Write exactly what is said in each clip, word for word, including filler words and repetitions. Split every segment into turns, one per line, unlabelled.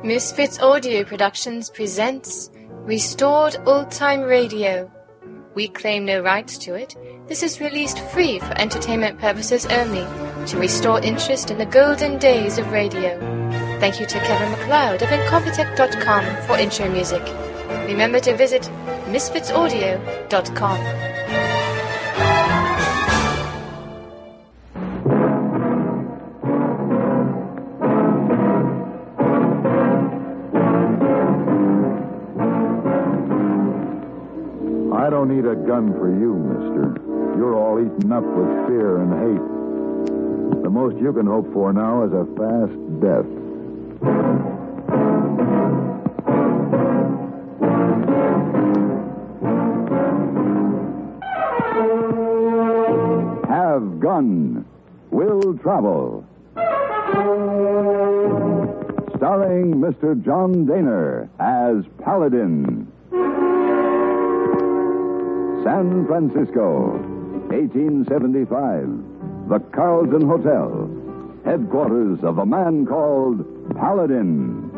Misfits Audio Productions presents Restored Old Time Radio. We claim no rights to it. This is released free for entertainment purposes only, to restore interest in the golden days of radio. Thank you to Kevin MacLeod of Incompetech dot com for intro music. Remember to visit misfits audio dot com.
I don't need a gun for you, mister. You're all eaten up with fear and hate. The most you can hope for now is a fast death. Have Gun. Will Travel. Starring Mister John Daner as Paladin. San Francisco, eighteen seventy-five. The Carlton Hotel, headquarters of a man called Paladin.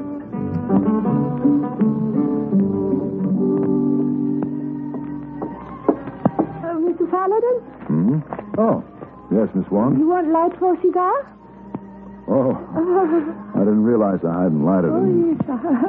Uh, Mister Paladin?
Hmm? Oh, yes, Miss Wong?
You want light for a cigar?
Oh, I didn't realize I hadn't lighted
Oh,
it.
yes.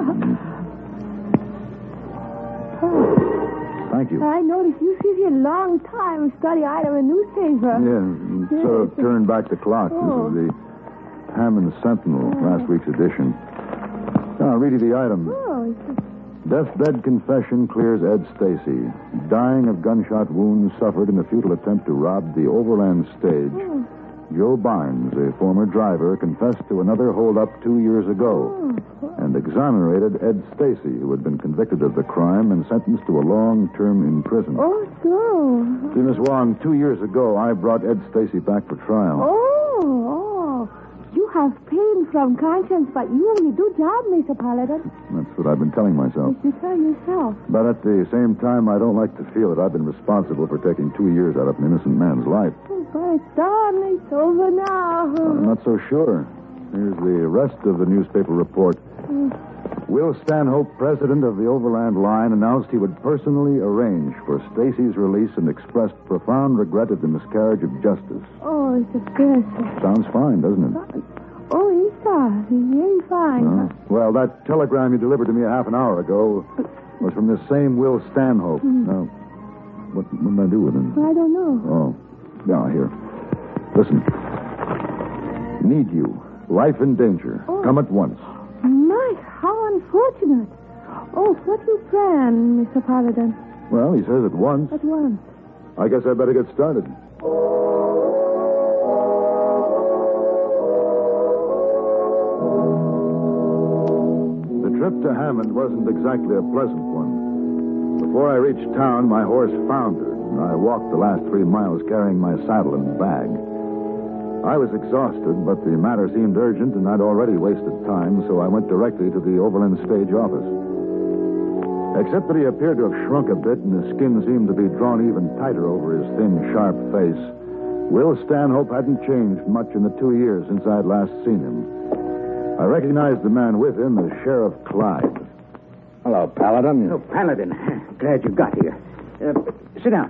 Mm. Thank you.
I noticed you sit here a long time and study either a newspaper.
Yeah, sort of turned back the clock.
Oh.
This is the Hammond Sentinel, last week's edition. Now, I'll read you the item.
Oh, it's
Deathbed confession clears Ed Stacy. Dying of gunshot wounds suffered in a futile attempt to rob the Overland stage.
oh.
Joe Barnes, a former driver, confessed to another holdup two years ago
Oh.
and exonerated Ed Stacy, who had been convicted of the crime and sentenced to a long term in prison.
Oh, so.
See, Miss Wong, two years ago, I brought Ed Stacy back for trial.
Oh, oh. You have pain from conscience, but you only do job, Mister Paladin.
That's what I've been telling myself.
You tell yourself.
But at the same time, I don't like to feel that I've been responsible for taking two years out of an innocent man's life.
Oh, but it's done. It's over now.
I'm not so sure. Here's the rest of the newspaper report. Will Stanhope, president of the Overland Line, announced he would personally arrange for Stacy's release and expressed profound regret at the miscarriage of justice.
Oh, it's a good.
Sounds fine, doesn't it?
Oh, it's uh, very fine.
Uh, well, that telegram you delivered to me a half an hour ago was from this same Will Stanhope. Now, what, what did I do with him?
I don't know.
Oh, yeah, here. Listen. Need you. Life in danger.
Oh.
Come at once.
My, how unfortunate. Oh, what you plan, Mister Paladin?
Well, he says at once.
At once.
I guess I better get started. The trip to Hammond wasn't exactly a pleasant one. Before I reached town, my horse foundered, and I walked the last three miles carrying my saddle and bag. I was exhausted, but the matter seemed urgent, and I'd already wasted time, so I went directly to the Overland stage office. Except that he appeared to have shrunk a bit, and his skin seemed to be drawn even tighter over his thin, sharp face, Will Stanhope hadn't changed much in the two years since I'd last seen him. I recognized the man with him as Sheriff Clyde.
Hello, Paladin. Oh, Paladin. Glad you got here. Uh, sit down.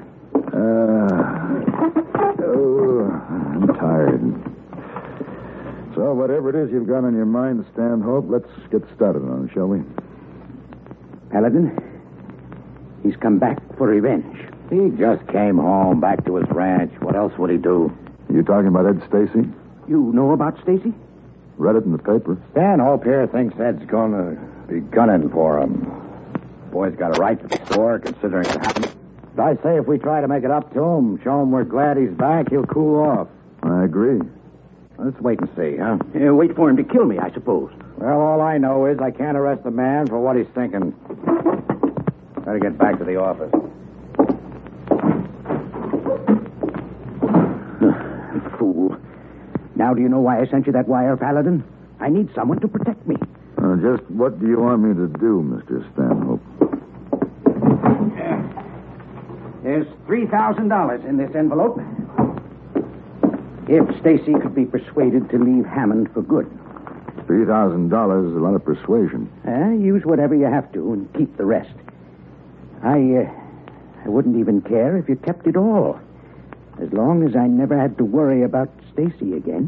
Uh, oh, I'm tired. So, whatever it is you've got on your mind, Stanhope, let's get started on it, shall we?
Paladin, he's come back for revenge. He just came home, back to his ranch. What else would he do?
You talking about Ed Stacy?
You know about Stacy?
Read it in the paper.
Stanhope here thinks Ed's going to be gunning for him. Boy's got a right to the store, considering it happened. I say if we try to make it up to him, show him we're glad he's back, he'll cool off.
I agree.
Let's wait and see, huh? Uh, wait for him to kill me, I suppose. Well, all I know is I can't arrest the man for what he's thinking. Better get back to the office. Fool. Now do you know why I sent you that wire, Paladin? I need someone to protect me.
Uh, just what do you want me to do, Mister Stanhope?
There's three thousand dollars in this envelope. If Stacy could be persuaded to leave Hammond for good.
three thousand dollars is a lot of persuasion.
Uh, use whatever you have to and keep the rest. I, uh, I wouldn't even care if you kept it all. As long as I never had to worry about Stacy again.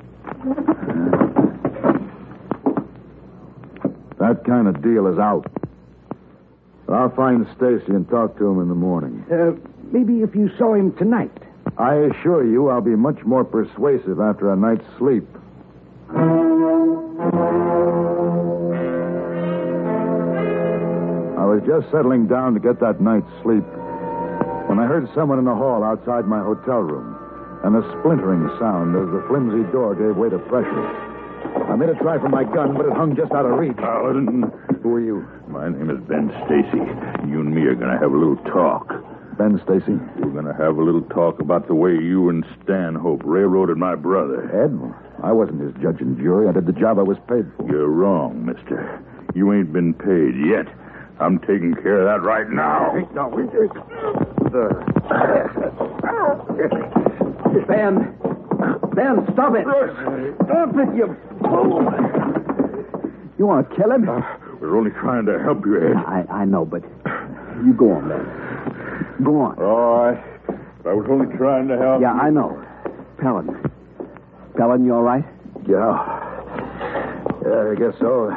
That kind of deal is out. But I'll find Stacy and talk to him in the morning.
Uh, maybe if you saw him tonight.
I assure you I'll be much more persuasive after a night's sleep. I was just settling down to get that night's sleep when I heard someone in the hall outside my hotel room and a splintering sound as the flimsy door gave way to pressure. I made a try for my gun, but it hung just out of reach.
Paladin.
Who are you?
My name is Ben Stacy. You and me are going to have a little talk.
Ben Stacy?
We're going to have a little talk about the way you and Stanhope railroaded my brother.
Ed? I wasn't his judge and jury. I did the job I was paid for.
You're wrong, mister. You ain't been paid yet. I'm taking care of that right now.
No, we Ben. Ben, stop it. Stop it, you fool. You want to kill him?
Uh, we're only trying to help you, Ed.
I, I know, but you go on, Ben. Go on.
All right. I was only trying to help
Yeah,
you.
I know. Paladin. Paladin, you all right?
Yeah. Yeah, I guess so.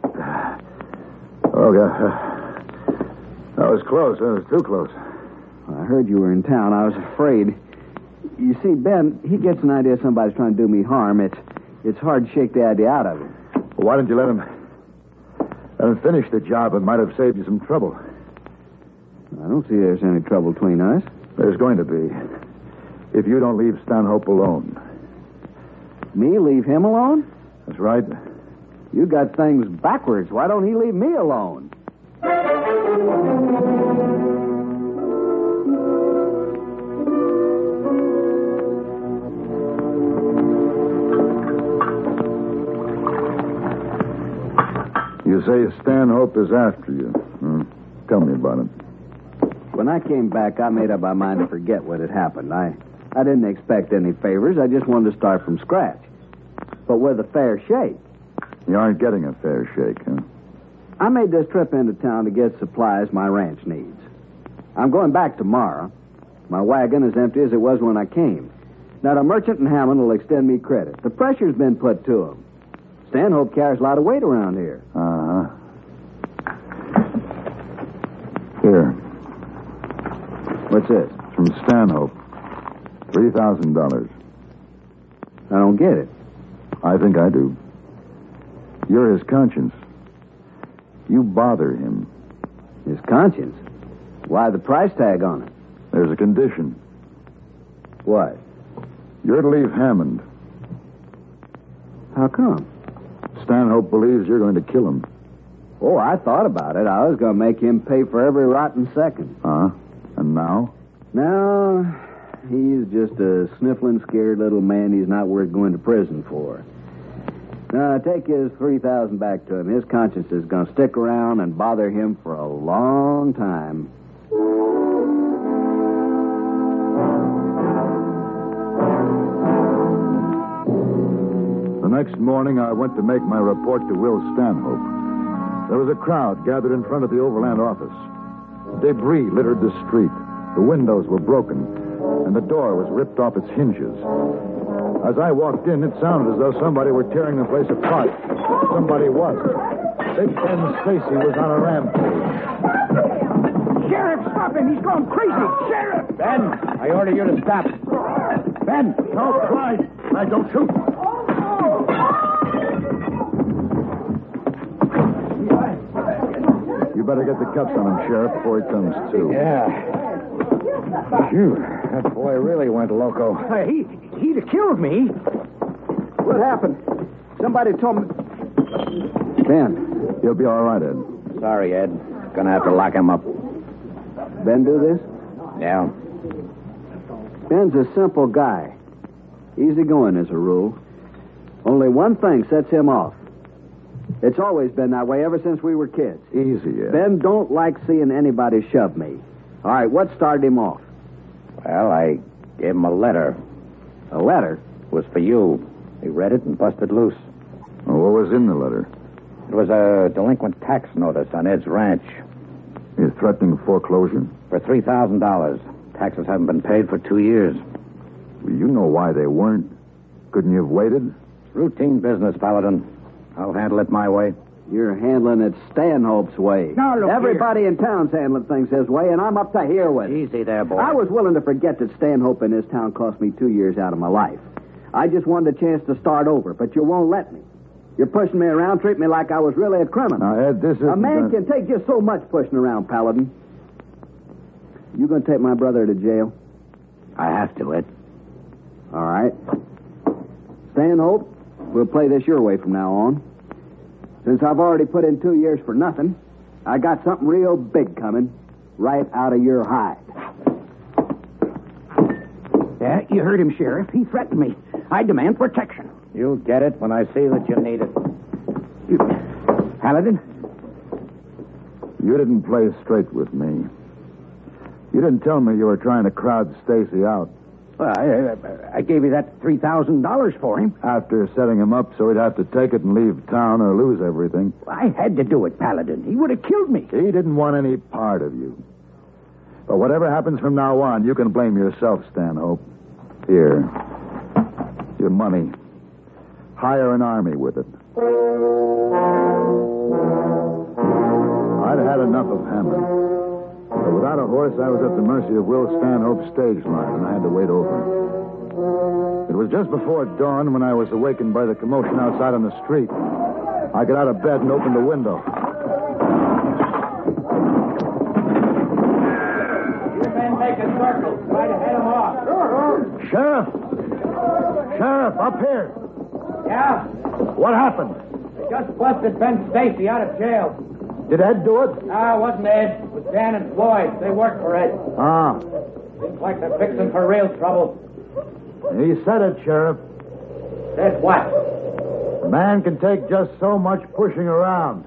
Oh, God. That was close. That was too close.
I heard you were in town. I was afraid. You see, Ben, he gets an idea somebody's trying to do me harm. It's it's hard to shake the idea out of him.
Well, why didn't you let him, let him finish the job? It might have saved you some trouble.
I don't see there's any trouble between us.
There's going to be. If you don't leave Stanhope alone.
Me leave him alone?
That's right.
You got things backwards. Why don't he leave me alone?
You say Stanhope is after you. Hmm. Tell me about it.
When I came back, I made up my mind to forget what had happened. I, I didn't expect any favors. I just wanted to start from scratch. But with a fair shake.
You aren't getting a fair shake, huh?
I made this trip into town to get supplies my ranch needs. I'm going back tomorrow. My wagon is empty as it was when I came. Now, the merchant in Hammond will extend me credit. The pressure's been put to him. Stanhope carries a lot of weight around here.
Uh-huh. Here.
What's this?
From Stanhope. Three thousand dollars.
I don't get it.
I think I do. You're his conscience. You bother him.
His conscience? Why the price tag on it?
There's a condition.
What?
You're to leave Hammond.
How come?
Stanhope believes you're going to kill him.
Oh, I thought about it. I was going to make him pay for every rotten second.
Uh-huh. And now?
Now, he's just a sniffling, scared little man he's not worth going to prison for. Now, take his three thousand dollars back to him. His conscience is going to stick around and bother him for a long time.
The next morning, I went to make my report to Will Stanhope. There was a crowd gathered in front of the Overland office. Debris littered the street. The windows were broken, and the door was ripped off its hinges. As I walked in, it sounded as though somebody were tearing the place apart. Somebody was. Big Ben Stacy was on a rampage.
Sheriff, stop him! He's gone crazy! Sheriff! Ben, I order you to stop. Ben!
No, Clyde! I don't shoot. You better get the cuffs on him, Sheriff, before he comes to.
Yeah.
Phew, that boy really went loco.
Uh, he, he'd have killed me. What happened? Somebody told me... Ben.
He'll be all right, Ed.
Sorry, Ed. Gonna have to lock him up. Ben do this?
Yeah.
Ben's a simple guy. Easygoing as a rule. Only one thing sets him off. It's always been that way ever since we were kids.
Easy, Ed.
Ben don't like seeing anybody shove me. All right, what started him off?
Well, I gave him a letter.
A letter?
It was for you. He read it and busted loose.
Oh, Well, what was in the letter?
It was a delinquent tax notice on Ed's ranch
You're threatening foreclosure?
for three thousand dollars. Taxes haven't been paid for two years.
Well, you know why they weren't. Couldn't you have waited?
Routine business, Paladin. I'll handle it my way.
You're handling it Stanhope's way.
Now, look
Everybody in town's handling things his way, and I'm up to here with it.
Easy there, boy.
I was willing to forget that Stanhope in this town cost me two years out of my life. I just wanted a chance to start over, but you won't let me. You're pushing me around, treat me like I was really a criminal.
Now, Ed, this is...
A man can take just so much pushing around, Paladin. You going to take my brother to jail?
I have to, Ed.
All right. Stanhope, we'll play this your way from now on. Since I've already put in two years for nothing, I got something real big coming right out of your hide.
Yeah, you heard him, Sheriff. He threatened me. I demand protection.
You'll get it when I see that you need it.
You... Paladin?
You didn't play straight with me. You didn't tell me you were trying to crowd Stacy out.
Well, I, I gave you that three thousand dollars for him.
After setting him up so he'd have to take it and leave town or lose everything.
I had to do it, Paladin. He would have killed me.
He didn't want any part of you. But whatever happens from now on, you can blame yourself, Stanhope. Here. Your money. Hire an army with it. I'd had enough of Hammond. But without a horse, I was at the mercy of Will Stanhope's stage line, and I had to wait over. It was just before dawn when I was awakened by the commotion outside on the street. I got out of bed and opened the window.
You men make a circle. Try to head them off.
Sheriff! Sheriff, up here!
Yeah?
What happened?
They just busted Ben Stacy out of jail.
Did Ed do it?
No, it wasn't Ed. It was Dan and Floyd. They worked for Ed.
Ah.
Seems like they're fixing for real trouble.
He said it, Sheriff.
Said what?
A man can take just so much pushing around.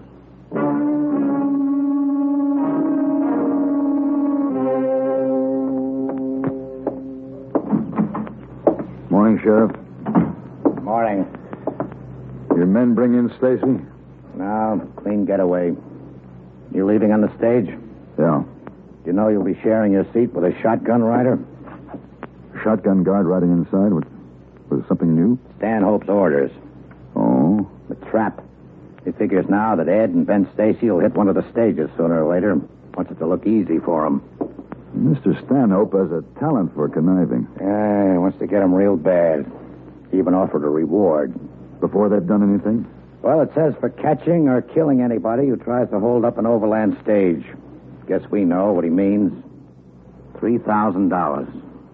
Morning, Sheriff.
Morning.
Your men bring in Stacy?
Now, clean getaway. You leaving on the stage?
Yeah.
You know you'll be sharing your seat with a shotgun rider?
Shotgun guard riding inside? Was, was it something new?
Stanhope's orders.
Oh?
The trap. He figures now that Ed and Ben Stacy will hit one of the stages sooner or later. Wants it to look easy for him.
Mister Stanhope has a talent for conniving.
Yeah, he wants to get him real bad. He even offered a reward.
Before they've done anything?
Well, it says for catching or killing anybody who tries to hold up an overland stage. Guess we know what he means. Three thousand dollars.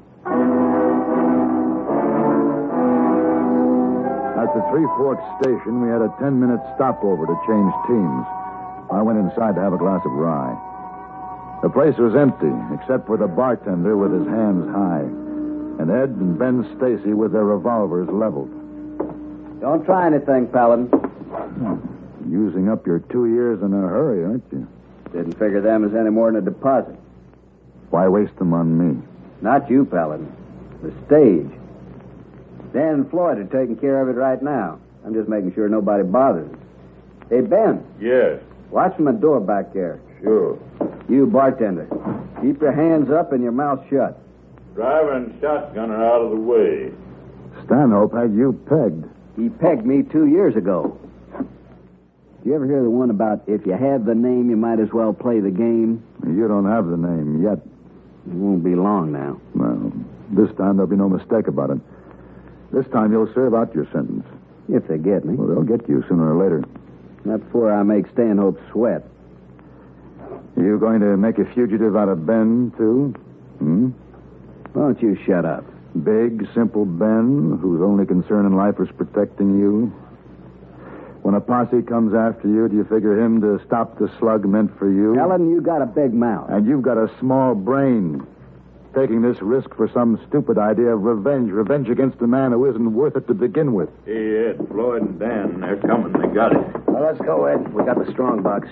At the Three Forks station, we had a ten-minute stopover to change teams. I went inside to have a glass of rye. The place was empty, except for the bartender with his hands high, and Ed and Ben Stacy with their revolvers leveled.
Don't try anything, Paladin.
Using up your two years in a hurry, aren't you?
Didn't figure them as any more than a deposit.
Why waste them on me?
Not you, Paladin. The stage. Dan and Floyd are taking care of it right now. I'm just making sure nobody bothers us. Hey, Ben.
Yes,
Watch my door back there.
sure.
You, bartender. Keep your hands up and your mouth shut.
Driver and shotgun are out of the way.
Stanhope had you pegged.
He pegged me two years ago. You ever hear the one about if you have the name, you might as well play the game?
You don't have the name yet.
It won't be long now.
Well, this time there'll be no mistake about it. This time you'll serve out your sentence.
If they get me.
Well, they'll get you sooner or later.
Not before I make Stanhope sweat.
You going to make a fugitive out of Ben, too? Hmm?
Why don't you shut up?
Big, simple Ben, whose only concern in life is protecting you? When a posse comes after you, do you figure him to stop the slug meant for you?
Ellen, you got a big mouth.
And you've got a small brain. Taking this risk for some stupid idea of revenge. Revenge against a man who isn't worth it to begin with.
Hey, Ed, Floyd, and Dan, they're coming. They got it.
Well, let's go, Ed. We got the strong box.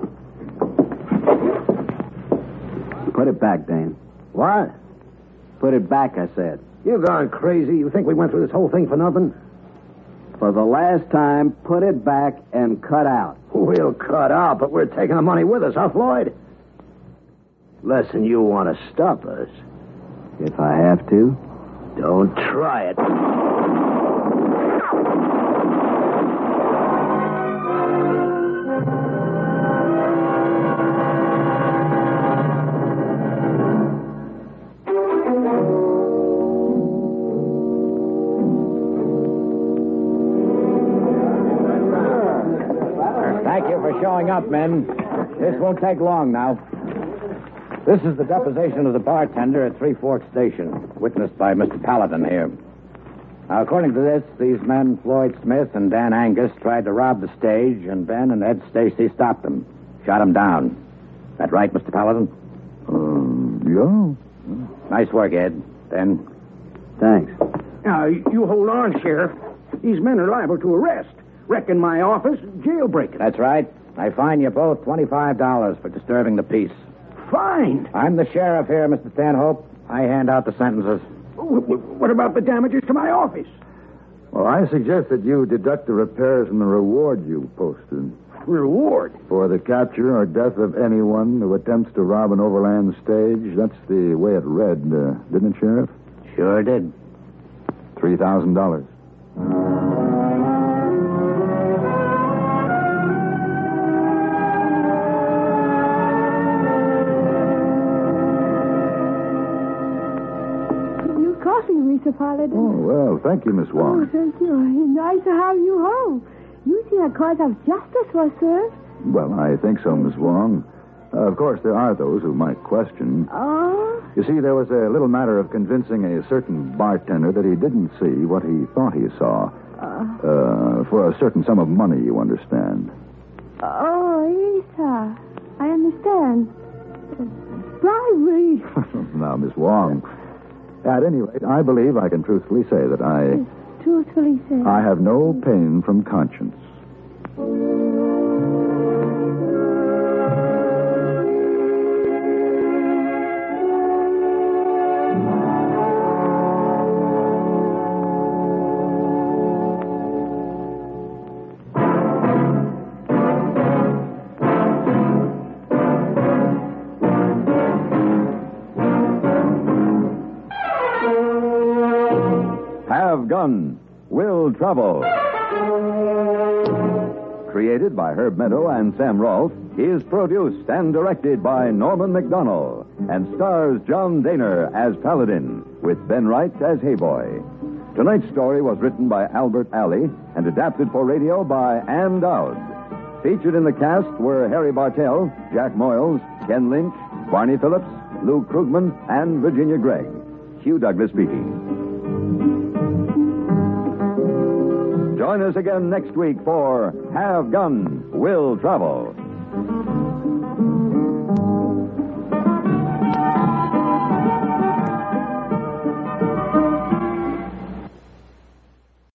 Put it back, Dan.
What?
Put it back, I said.
You've gone crazy. You think we went through this whole thing for nothing?
For the last time, put it back and cut out.
We'll cut out, but we're taking the money with us, huh, Floyd?
Listen, you want to stop us. If I have to, don't try it.
Thank you for showing up, men. This won't take long now. This is the deposition of the bartender at Three Forks Station, witnessed by Mister Paladin here. Now, according to this, these men, Floyd Smith and Dan Angus, tried to rob the stage, and Ben and Ed Stacy stopped them, shot them down. That right, Mister Paladin?
Um, yeah.
Nice work, Ed. Ben?
Thanks.
Now, you hold on, Sheriff. These men are liable to arrest. Wreck in my office, jailbreaking.
That's right. I fine you both twenty-five dollars for disturbing the peace.
Fine.
I'm the sheriff here, Mister Stanhope. I hand out the sentences.
What about the damages to my office?
Well, I suggest that you deduct the repairs from the reward you posted.
Reward?
For the capture or death of anyone who attempts to rob an overland stage. That's the way it read, uh, didn't it, Sheriff?
Sure did.
Three thousand dollars.
Coffee, Mister Paladin.
Oh, well, thank you, Miss
Oh,
Wong.
thank you. Nice to have you home. You see a cause of justice was served.
Well, I think so, Miss Wong. Uh, of course, there are those who might question.
Oh?
You see, there was a little matter of convincing a certain bartender that he didn't see what he thought he saw.
Uh,
Uh, for a certain sum of money, you understand.
oh, yes, sir. I understand. Bribery.
Now, Miss Wong, at any rate, I believe I can truthfully say that I...
Truthfully said.
I have no pain from conscience.
Have Gun, Will Travel. Created by Herb Meadow and Sam Rolfe, is produced and directed by Norman McDonnell and stars John Daner as Paladin, with Ben Wright as Hayboy. Tonight's story was written by Albert Alley and adapted for radio by Ann Dowd. Featured in the cast were Harry Bartell, Jack Moyles, Ken Lynch, Barney Phillips, Lou Krugman, and Virginia Gregg. Hugh Douglas speaking. Join us again next week for Have Gun, Will Travel.